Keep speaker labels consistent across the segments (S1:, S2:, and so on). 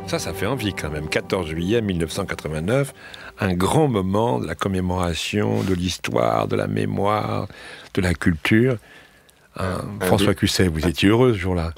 S1: Ça fait envie quand même. 14 juillet 1989, un grand moment de la commémoration, de l'histoire, de la mémoire, de la culture. François Cusset, vous étiez heureux ce jour-là.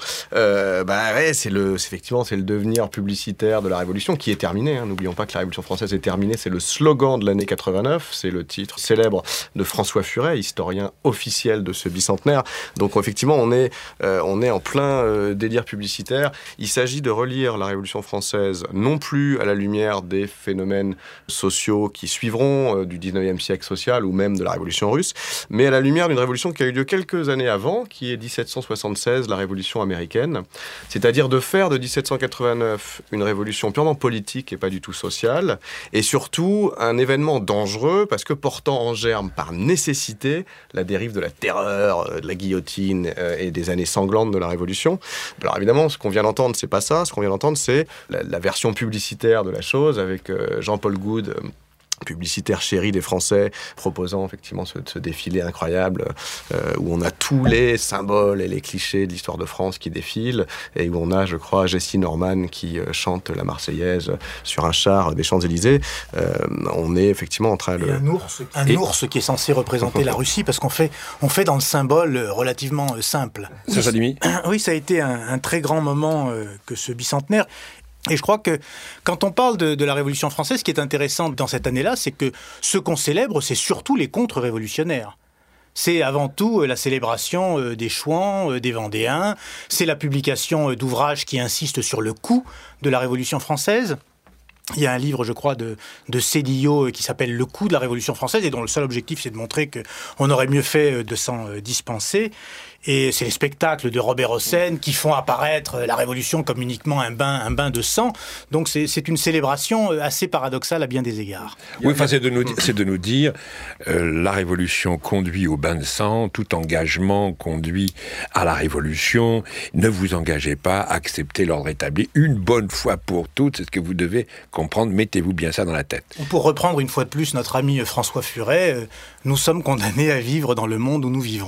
S2: Effectivement, c'est le devenir publicitaire de la Révolution qui est terminé. N'oublions pas que la Révolution française est terminée. C'est le slogan de l'année 89. C'est le titre célèbre de François Furet, historien officiel de ce bicentenaire. Donc effectivement, on est en plein délire publicitaire. Il s'agit de relire la Révolution française non plus à la lumière des phénomènes sociaux qui suivront du 19e siècle social ou même de la Révolution russe, mais à la lumière d'une révolution qui a eu lieu quelques années avant, qui est 1776, la Révolution américaine. C'est-à-dire de faire de 1789 une révolution purement politique et pas du tout sociale, et surtout un événement dangereux parce que portant en germe par nécessité la dérive de la terreur, de la guillotine et des années sanglantes de la Révolution. Alors évidemment, ce qu'on vient d'entendre, c'est pas ça. Ce qu'on vient d'entendre, c'est la version publicitaire de la chose avec Jean-Paul Goude, publicitaire chéri des Français, proposant effectivement ce défilé incroyable où on a tous les symboles et les clichés de l'histoire de France qui défilent, et où on a, je crois, Jessie Norman qui chante la Marseillaise sur un char des Champs-Élysées. On est effectivement en train de...
S3: Un ours qui est censé représenter la Russie, parce qu'on fait dans le symbole relativement simple. Oui, ça a été un très grand moment que ce bicentenaire. Et je crois que quand on parle de la Révolution française, ce qui est intéressant dans cette année-là, c'est que ce qu'on célèbre, c'est surtout les contre-révolutionnaires. C'est avant tout la célébration des Chouans, des Vendéens, c'est la publication d'ouvrages qui insistent sur le coût de la Révolution française. Il y a un livre, je crois, de Cédillo qui s'appelle « Le coût de la Révolution française » et dont le seul objectif, c'est de montrer qu'on aurait mieux fait de s'en dispenser. Et c'est les spectacles de Robert Hossein qui font apparaître la Révolution comme uniquement un bain de sang. Donc c'est une célébration assez paradoxale à bien des égards.
S1: Oui, c'est de nous dire la Révolution conduit au bain de sang, tout engagement conduit à la Révolution. Ne vous engagez pas, acceptez l'ordre établi une bonne fois pour toutes. C'est ce que vous devez comprendre. Mettez-vous bien ça dans la tête.
S3: Pour reprendre une fois de plus notre ami François Furet, nous sommes condamnés à vivre dans le monde où nous vivons.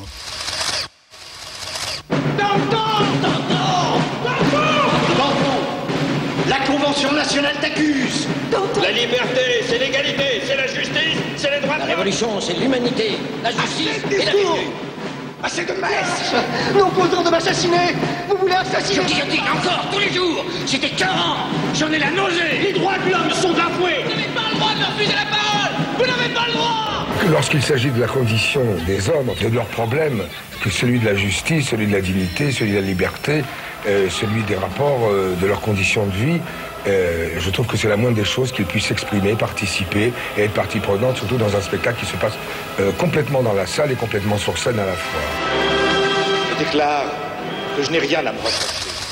S4: La Convention nationale t'accuse. La liberté, c'est l'égalité, c'est la justice, c'est les droits de l'homme.
S5: La révolution, c'est l'humanité, la justice et la vertu.
S4: Assez de messe. Nous opposons de m'assassiner. Vous voulez assassiner?
S5: Je guillotine encore, tous les jours. C'était écœurant. J'en ai la nausée.
S4: Les droits de l'homme sont bafoués.
S5: Vous n'avez pas le droit de me refuser la parole. Vous n'avez pas le droit.
S6: Lorsqu'il s'agit de la condition des hommes, de leurs problèmes, que celui de la justice, celui de la dignité, celui de la liberté, celui des rapports, de leurs conditions de vie, je trouve que c'est la moindre des choses qu'ils puissent s'exprimer, participer et être partie prenante, surtout dans un spectacle qui se passe complètement dans la salle et complètement sur scène à la fois.
S4: Je déclare que je n'ai rien à me reprocher.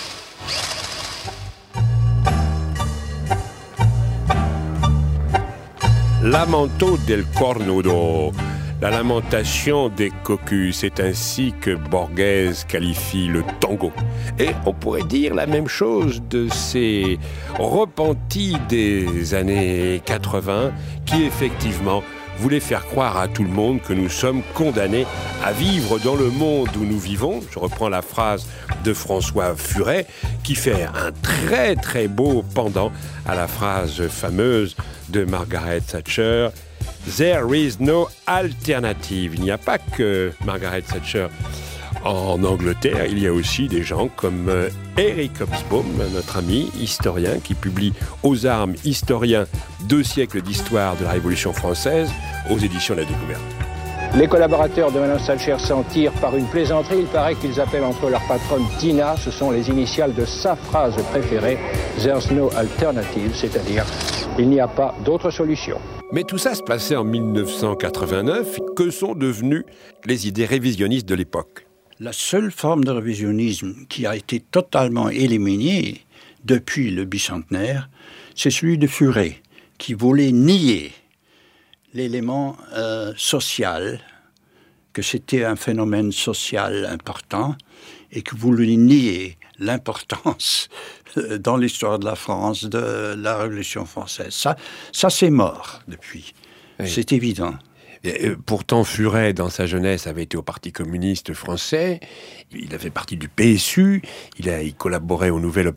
S1: Lamento del cornudo, la lamentation des cocus, c'est ainsi que Borghese qualifie le tango. Et on pourrait dire la même chose de ces repentis des années 80 qui effectivement voulaient faire croire à tout le monde que nous sommes condamnés à vivre dans le monde où nous vivons. Je reprends la phrase de François Furet qui fait un très très beau pendant à la phrase fameuse de Margaret Thatcher. There is no alternative. Il n'y a pas que Margaret Thatcher. En Angleterre, il y a aussi des gens comme Eric Hobsbawm, notre ami historien, qui publie aux armes historiens 2 siècles d'histoire de la Révolution française aux éditions de la Découverte.
S7: Les collaborateurs de Mme Thatcher s'en tirent par une plaisanterie. Il paraît qu'ils appellent entre leur patronne Tina. Ce sont les initiales de sa phrase préférée. There's no alternative, c'est-à-dire il n'y a pas d'autre solution.
S1: Mais tout ça se passait en 1989. Que sont devenues les idées révisionnistes de l'époque ?
S8: La seule forme de révisionnisme qui a été totalement éliminée depuis le bicentenaire, c'est celui de Furet, qui voulait nier l'élément social, que c'était un phénomène social important, et que voulait nier l'importance dans l'histoire de la France de la Révolution française. Ça c'est mort depuis, oui. C'est évident.
S1: Et pourtant, Furet, dans sa jeunesse, avait été au Parti communiste français. Il a fait partie du PSU. Il collaborait au Nouvel